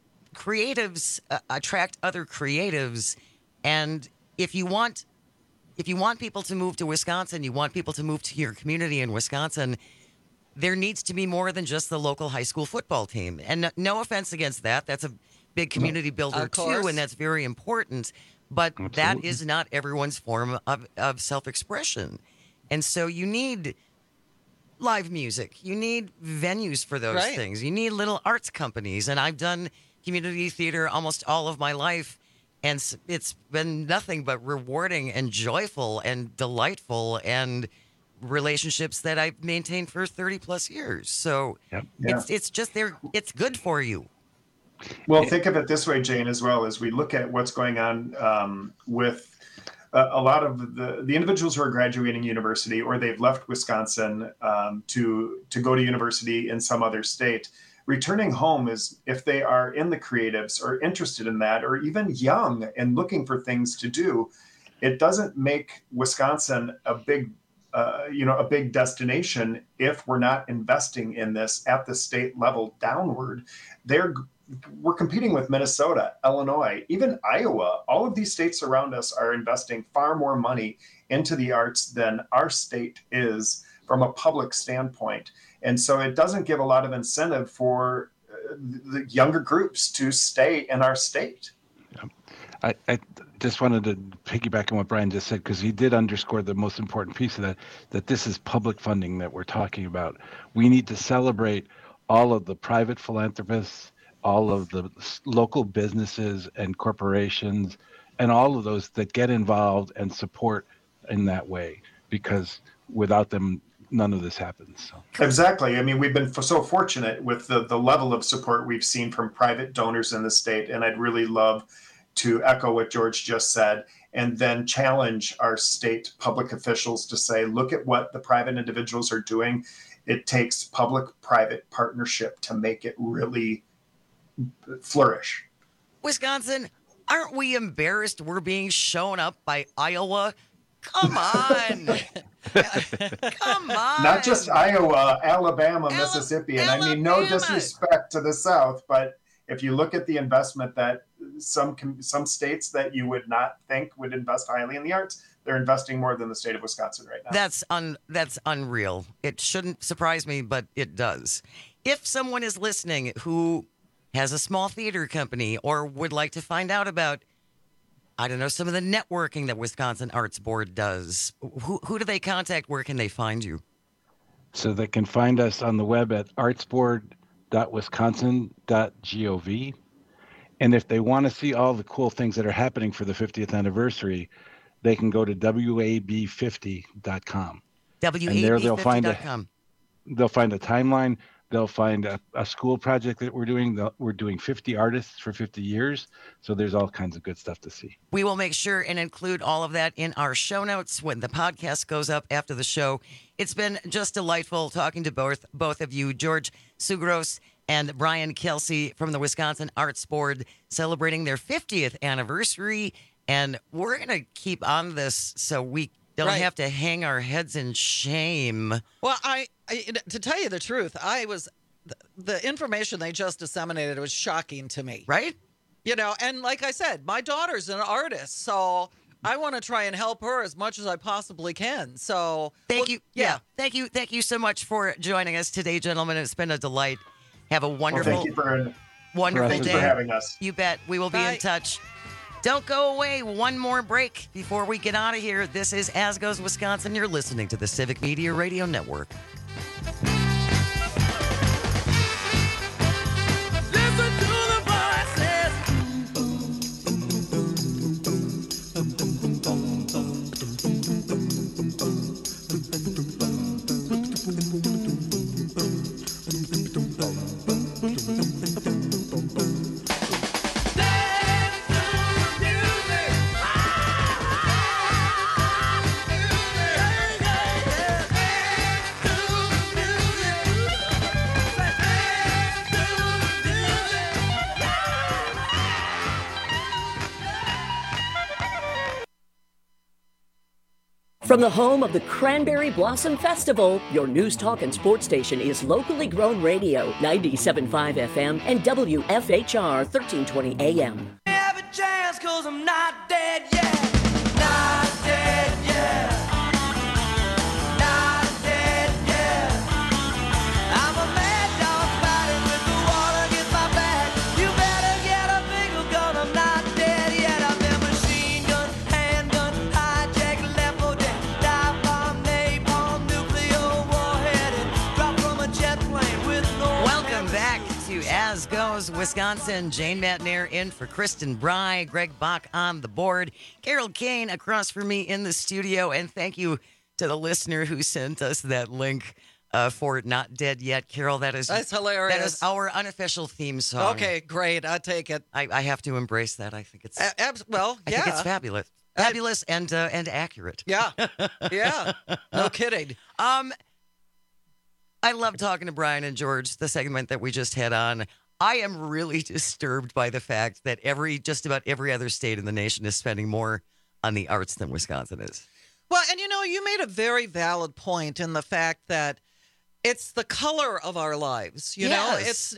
creatives attract other creatives. And if you want people to move to Wisconsin, you want people to move to your community in Wisconsin, there needs to be more than just the local high school football team. And no offense against that. That's a big community builder, too, and that's very important. But that is not everyone's form of self-expression. And so you need live music. You need venues for those things. You need little arts companies. And I've done community theater almost all of my life. And it's been nothing but rewarding and joyful and delightful, and relationships that I've maintained for 30 plus years. So it's just it's good for you. Well, think of it this way, Jane, as well, as we look at what's going on with a lot of the individuals who are graduating university, or they've left Wisconsin to go to university in some other state. Returning home is, if they are in the creatives or interested in that, or even young and looking for things to do, it doesn't make Wisconsin a big destination if we're not investing in this at the state level downward. We're competing with Minnesota, Illinois, even Iowa. All of these states around us are investing far more money into the arts than our state is from a public standpoint. And so it doesn't give a lot of incentive for the younger groups to stay in our state. I just wanted to piggyback on what Brian just said, because he did underscore the most important piece of that this is public funding that we're talking about. We need to celebrate all of the private philanthropists, all of the local businesses and corporations, and all of those that get involved and support in that way, because without them, none of this happens. So. Exactly. I mean, we've been so fortunate with the level of support we've seen from private donors in the state. And I'd really love to echo what George just said, and then challenge our state public officials to say, look at what the private individuals are doing. It takes public-private partnership to make it really flourish. Wisconsin, aren't we embarrassed we're being shown up by Iowa? Come on. Come on. Not just Iowa, Alabama, Mississippi. And I mean, no disrespect to the South, but if you look at the investment that some states that you would not think would invest highly in the arts, they're investing more than the state of Wisconsin right now. That's unreal. It shouldn't surprise me, but it does. If someone is listening who has a small theater company or would like to find out about, I don't know, some of the networking that Wisconsin Arts Board does, who do they contact? Where can they find you? So they can find us on the web at artsboard.wisconsin.gov. And if they want to see all the cool things that are happening for the 50th anniversary, they can go to WAB50.com. WAB50.com. They'll find a timeline. They'll find a school project that we're doing. We're doing 50 artists for 50 years. So there's all kinds of good stuff to see. We will make sure and include all of that in our show notes when the podcast goes up after the show. It's been just delightful talking to both of you, George Sugros and Brian Kelsey from the Wisconsin Arts Board, celebrating their 50th anniversary. And we're going to keep on this so we don't have to hang our heads in shame. Well, I to tell you the truth, the information they just disseminated was shocking to me. Right? You know, and like I said, my daughter's an artist, so I want to try and help her as much as I possibly can. So thank you. Yeah. Thank you so much for joining us today, gentlemen. It's been a delight. Have a wonderful, thank you for day. having us. You bet. We will be in touch. Don't go away. One more break before we get out of here. This is As Goes Wisconsin. You're listening to the Civic Media Radio Network. Listen to the From the home of the Cranberry Blossom Festival, your news, talk, and sports station is locally grown radio, 97.5 FM and WFHR 1320 AM. Have a chance 'cause I'm not dead yet. Not dead yet. Not dead yet. I'm a mad dog fighting with the water against my back. You better get a bigger gun. I'm not dead yet. I've been machine gun, handgun, hijack, left for dead, dive bomb, napalm, nuclear warhead, and drop from a jet plane with no. Welcome back to As Goes Wisconsin. Jane Matnair in for Kristen Bry, Greg Bach on the board, Carol Kane across from me in the studio, and thank you to the listener who sent us that link for Not Dead Yet. Carol, that's hilarious. That is our unofficial theme song. Okay, great. I take it. I have to embrace that. I think it's I think it's fabulous. Fabulous and accurate. Yeah. Yeah. No kidding. I love talking to Brian and George, the segment that we just had on. I am really disturbed by the fact that just about every other state in the nation is spending more on the arts than Wisconsin is. Well, and you made a very valid point in the fact that it's the color of our lives. You know, it's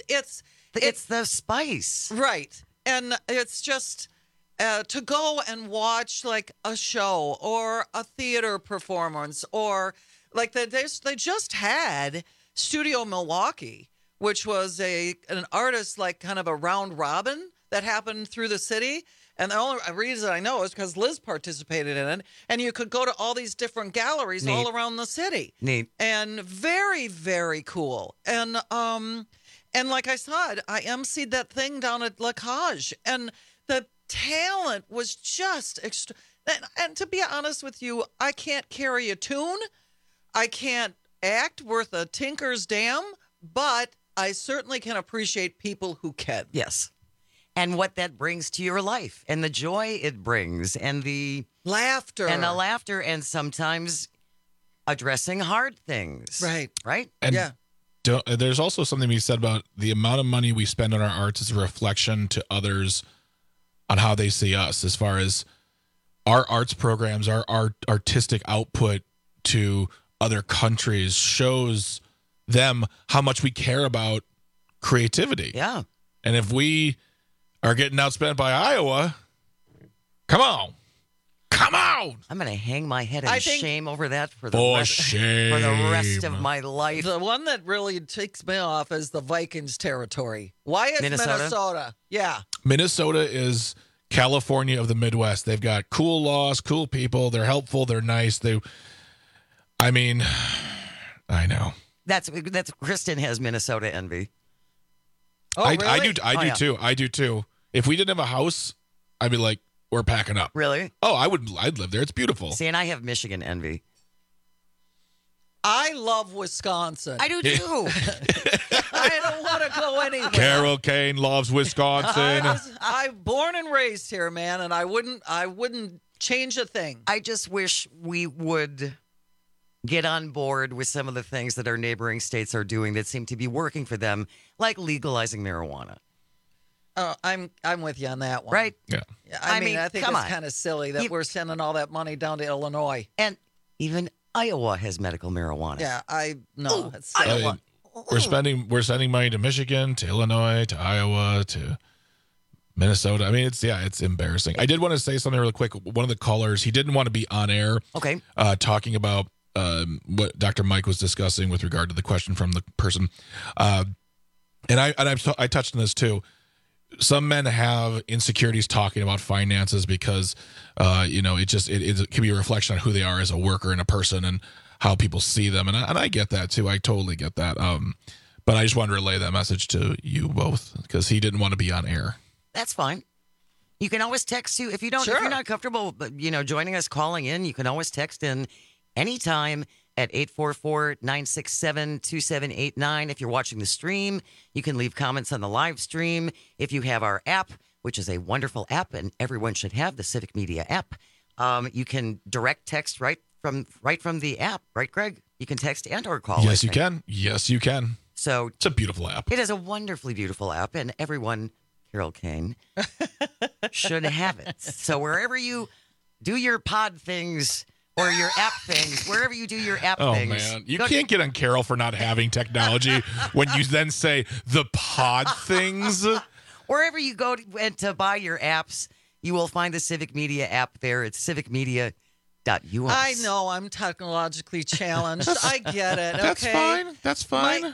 the spice. Right. And it's just to go and watch like a show or a theater performance, or like they just had Studio Milwaukee, which was an artist like kind of a round robin that happened through the city. And the only reason I know is because Liz participated in it. And you could go to all these different galleries all around the city. Neat. And very, very cool. And like I said, I emceed that thing down at La Cage. And the talent was just and to be honest with you, I can't carry a tune. I can't act worth a tinker's damn, but I certainly can appreciate people who can. Yes. And what that brings to your life and the joy it brings and the laughter. And sometimes addressing hard things. Right? And there's also something we said about the amount of money we spend on our arts is a reflection to others on how they see us, as far as our arts programs, our artistic output to other countries shows them how much we care about creativity. Yeah. And if we are getting outspent by Iowa, come on. I'm going to hang my head in shame over that for the rest of my life. The one that really takes me off is the Vikings territory. Why is Minnesota? Yeah. Minnesota is California of the Midwest. They've got cool laws, cool people. They're helpful. They're nice. I know. That's Kristen has Minnesota envy. Oh, really? I do too. If we didn't have a house, I'd be like, we're packing up. Really? Oh, I'd live there. It's beautiful. See, and I have Michigan envy. I love Wisconsin. I do too. I don't want to go anywhere. Carol Kane loves Wisconsin. I'm born and raised here, man, and I wouldn't change a thing. I just wish we would get on board with some of the things that our neighboring states are doing that seem to be working for them, like legalizing marijuana. Oh, I'm with you on that one. Right? Yeah. I mean, I think come it's on. kind of silly that we're sending all that money down to Illinois. And even Iowa has medical marijuana. Yeah, it's I silly. mean, we're sending money to Michigan, to Illinois, to Iowa, to Minnesota. I mean, it's embarrassing. I did want to say something really quick. One of the callers, he didn't want to be on air. Okay. Talking about what Dr. Mike was discussing with regard to the question from the person. And I touched on this too. Some men have insecurities talking about finances because, it can be a reflection on who they are as a worker and a person and how people see them. And I get that too. I totally get that. But I just wanted to relay that message to you both because he didn't want to be on air. That's fine. You can always text you if you're not comfortable, joining us, calling in. You can always text in anytime at 844-967-2789. If you're watching the stream, you can leave comments on the live stream. If you have our app, which is a wonderful app, and everyone should have the Civic Media app, you can direct text right from the app, right, Greg? You can text and or call. Yes, you can. Yes, you can. So it's a beautiful app. It is a wonderfully beautiful app, and everyone, Carol Kane, should have it. So wherever you do your pod things or your app things, wherever you do your app things. Oh, man. You can't get on Carol for not having technology when you then say the pod things. Wherever you go to buy your apps, you will find the Civic Media app there. It's civicmedia.us. I know I'm technologically challenged. I get it. Okay? That's fine.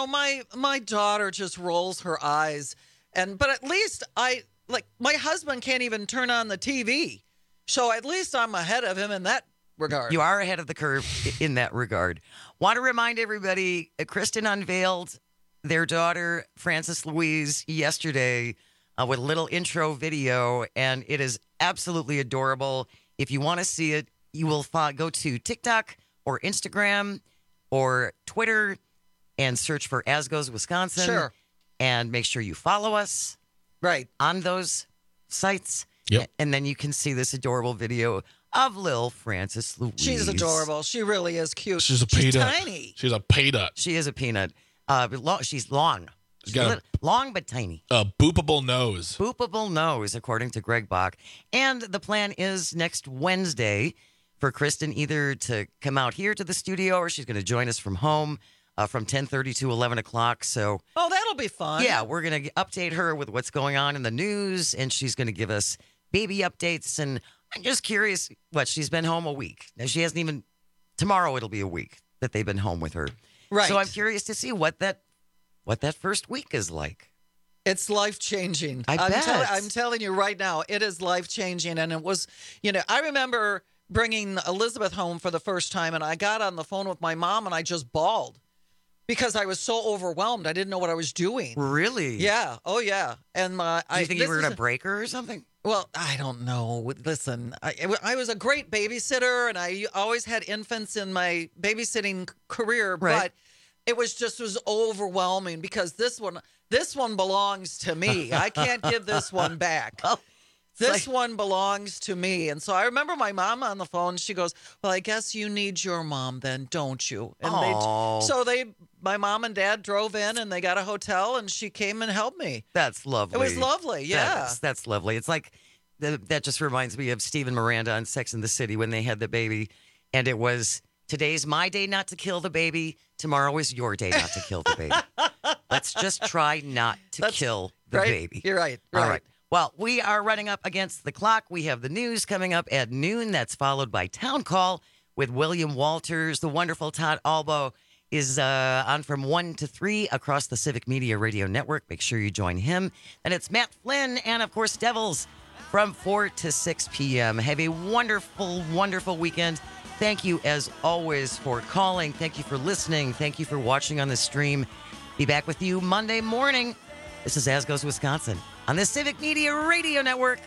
My daughter just rolls her eyes, but at least my husband can't even turn on the TV, so at least I'm ahead of him in that regard. You are ahead of the curve in that regard. Want to remind everybody, Kristen unveiled their daughter, Frances Louise, yesterday with a little intro video, and it is absolutely adorable. If you want to see it, you will go to TikTok or Instagram or Twitter and search for As Goes Wisconsin. Sure. And make sure you follow us on those sites. Yep. And then you can see this adorable video of Lil Frances Louise. She's adorable. She really is cute. She's a peanut. Tiny. She's a peanut. She is a peanut. She's long. She's got long but tiny. A boopable nose. Boopable nose, according to Greg Bach. And the plan is next Wednesday for Kristen either to come out here to the studio or she's going to join us from home from 10:30 to 11 o'clock. So, that'll be fun. Yeah, we're going to update her with what's going on in the news, and she's going to give us baby updates. And I'm just curious, she's been home a week. Now, she hasn't even, tomorrow it'll be a week that they've been home with her. Right. So I'm curious to see what that first week is like. It's life-changing. I bet. I'm telling you right now, it is life-changing. And it was, I remember bringing Elizabeth home for the first time, and I got on the phone with my mom, and I just bawled because I was so overwhelmed. I didn't know what I was doing. Really? Yeah. Oh, yeah. And Do you think you were going to break her or something? Well, I don't know. Listen, I was a great babysitter, and I always had infants in my babysitting career, but it was overwhelming because this one belongs to me. I can't give this one back. This one belongs to me. And so I remember my mom on the phone. She goes, "Well, I guess you need your mom then, don't you?" And my mom and dad drove in and they got a hotel and she came and helped me. That's lovely. It was lovely. Yeah. That's lovely. It's like that just reminds me of Steve and Miranda on Sex and the City when they had the baby. And it was, today's my day not to kill the baby. Tomorrow is your day not to kill the baby. Let's just try not to kill the baby. You're right. All right. Well, we are running up against the clock. We have the news coming up at noon. That's followed by Town Call with William Walters. The wonderful Todd Albo is on from 1 to 3 across the Civic Media Radio Network. Make sure you join him. And it's Matt Flynn and, of course, Devils from 4 to 6 p.m. Have a wonderful, wonderful weekend. Thank you, as always, for calling. Thank you for listening. Thank you for watching on the stream. Be back with you Monday morning. This is As Goes Wisconsin on the Civic Media Radio Network.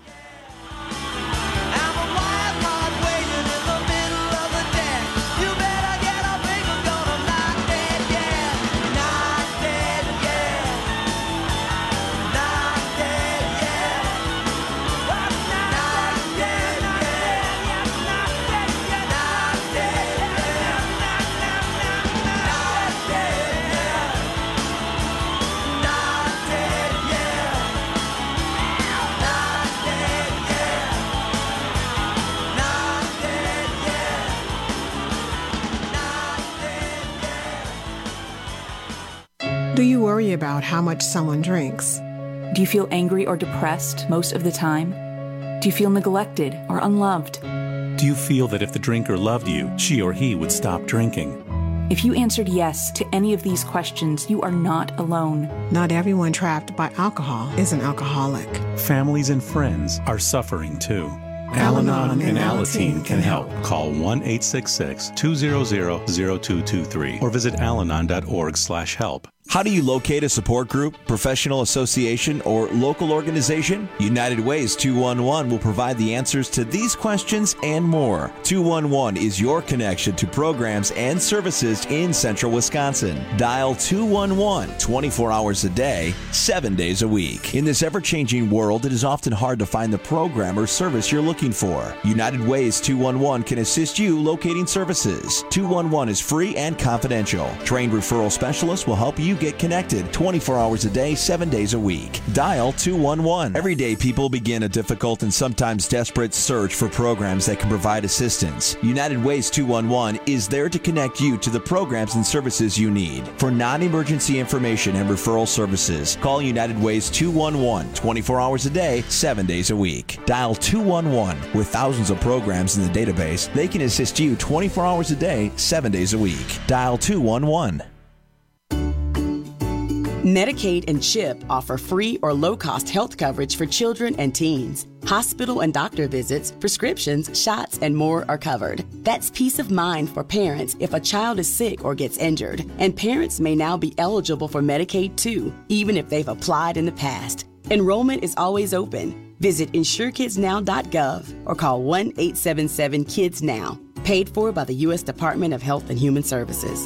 Do you worry about how much someone drinks? Do you feel angry or depressed most of the time? Do you feel neglected or unloved? Do you feel that if the drinker loved you, she or he would stop drinking? If you answered yes to any of these questions, you are not alone. Not everyone trapped by alcohol is an alcoholic. Families and friends are suffering too. Al-Anon and Alateen can help. Call 1-866-200-0223 or visit alanon.org/help. How do you locate a support group, professional association, or local organization? United Ways 211 will provide the answers to these questions and more. 211 is your connection to programs and services in central Wisconsin. Dial 211 24 hours a day, 7 days a week. In this ever-changing world, it is often hard to find the program or service you're looking for. United Ways 211 can assist you locating services. 211 is free and confidential. Trained referral specialists will help you get connected 24 hours a day, 7 days a week. Dial 211. Every day, people begin a difficult and sometimes desperate search for programs that can provide assistance. United Ways 211 is there to connect you to the programs and services you need. For non-emergency information and referral services, call United Ways 211 24 hours a day, 7 days a week. Dial 211. With thousands of programs in the database, they can assist you 24 hours a day, 7 days a week. Dial 211. Medicaid and CHIP offer free or low-cost health coverage for children and teens. Hospital and doctor visits, prescriptions, shots, and more are covered. That's peace of mind for parents if a child is sick or gets injured. And parents may now be eligible for Medicaid too, even if they've applied in the past. Enrollment is always open. Visit InsureKidsNow.gov or call 1-877-KIDS-NOW. Paid for by the U.S. Department of Health and Human Services.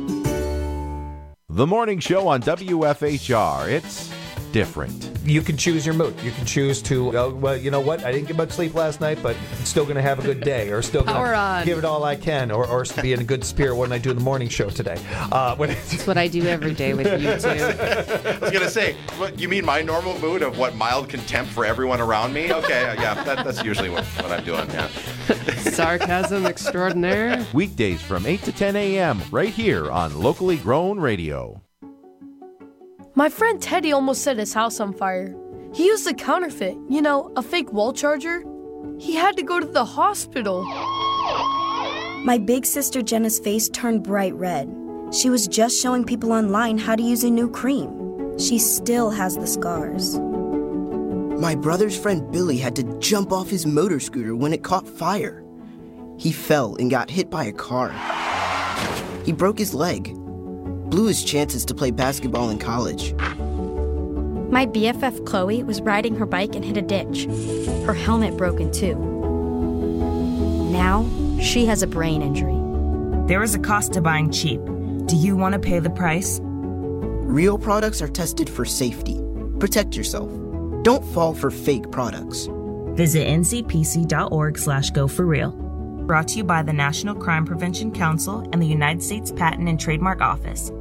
The morning show on WFHR. It's different. You can choose your mood. You can choose to, well, you know what? I didn't get much sleep last night, but I'm still going to have a good day, or still going to give it all I can, or to be in a good spirit when I do the morning show today. That's what I do every day with you two. I was going to say, what, you mean my normal mood of what, mild contempt for everyone around me? Okay, yeah, that's usually what I'm doing, yeah. Sarcasm extraordinaire. Weekdays from 8 to 10 a.m. right here on Locally Grown Radio. My friend Teddy almost set his house on fire. He used a counterfeit, a fake wall charger. He had to go to the hospital. My big sister Jenna's face turned bright red. She was just showing people online how to use a new cream. She still has the scars. My brother's friend Billy had to jump off his motor scooter when it caught fire. He fell and got hit by a car. He broke his leg. Blew his chances to play basketball in college. My BFF Chloe was riding her bike and hit a ditch. Her helmet broke in two. Now, she has a brain injury. There is a cost to buying cheap. Do you want to pay the price? Real products are tested for safety. Protect yourself. Don't fall for fake products. Visit ncpc.org/go4real. Brought to you by the National Crime Prevention Council and the United States Patent and Trademark Office.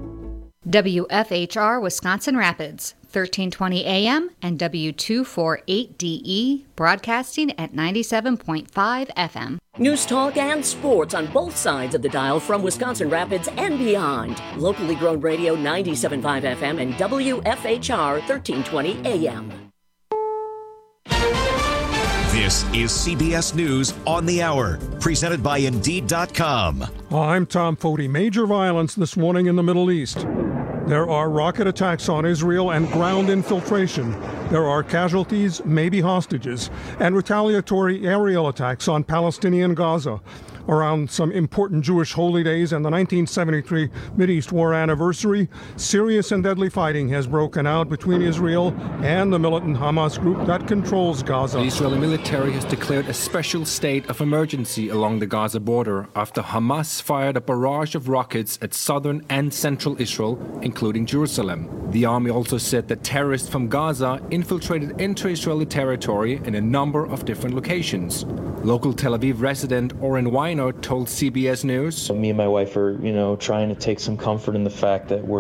WFHR Wisconsin Rapids, 1320 AM and W248DE, broadcasting at 97.5 FM. News, talk, and sports on both sides of the dial from Wisconsin Rapids and beyond. Locally grown radio 97.5 FM and WFHR 1320 AM. This is CBS News on the Hour, presented by Indeed.com. I'm Tom Foti. Major violence this morning in the Middle East. There are rocket attacks on Israel and ground infiltration. There are casualties, maybe hostages, and retaliatory aerial attacks on Palestinian Gaza. around some important Jewish holy days and the 1973 Mideast War anniversary, serious and deadly fighting has broken out between Israel and the militant Hamas group that controls Gaza. The Israeli military has declared a special state of emergency along the Gaza border after Hamas fired a barrage of rockets at southern and central Israel, including Jerusalem. The army also said that terrorists from Gaza infiltrated into Israeli territory in a number of different locations. Local Tel Aviv resident Oren Weiner told CBS News, Me and my wife are, trying to take some comfort in the fact that we're